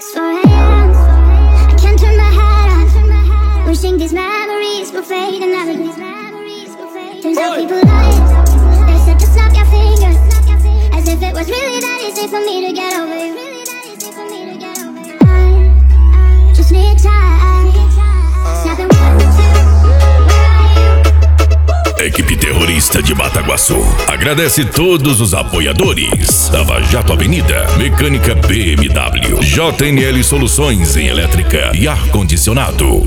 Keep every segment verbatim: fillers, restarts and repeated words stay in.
It's four a m I can't turn my head on, wishing these memories will fade and never leave. Turns out people lie. They said to snap your fingers, as if it was really that easy for me to get over you. I just need time. Snapping one, two. Equipe Terrorista de Bataguaçu agradece todos os apoiadores: Lava Jato Avenida, Mecânica B M W, J N L Soluções em Elétrica e Ar-Condicionado.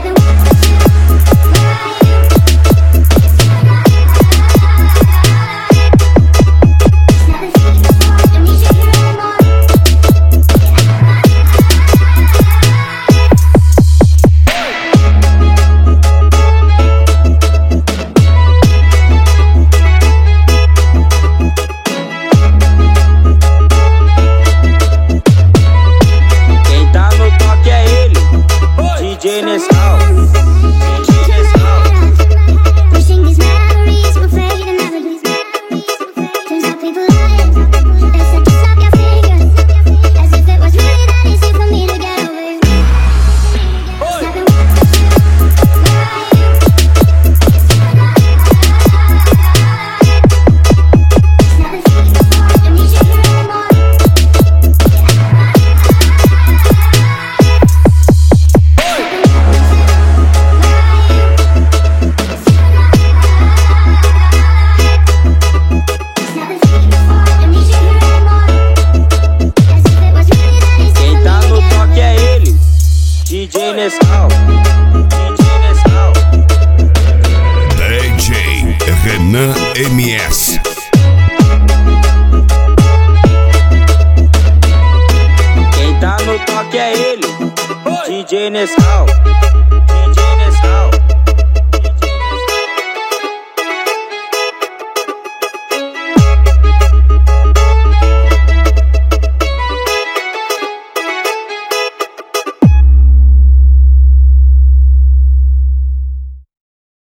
D J Nescau, D J Nescau, D J Renan M S. Quem tá no toque é ele, D J Nescau.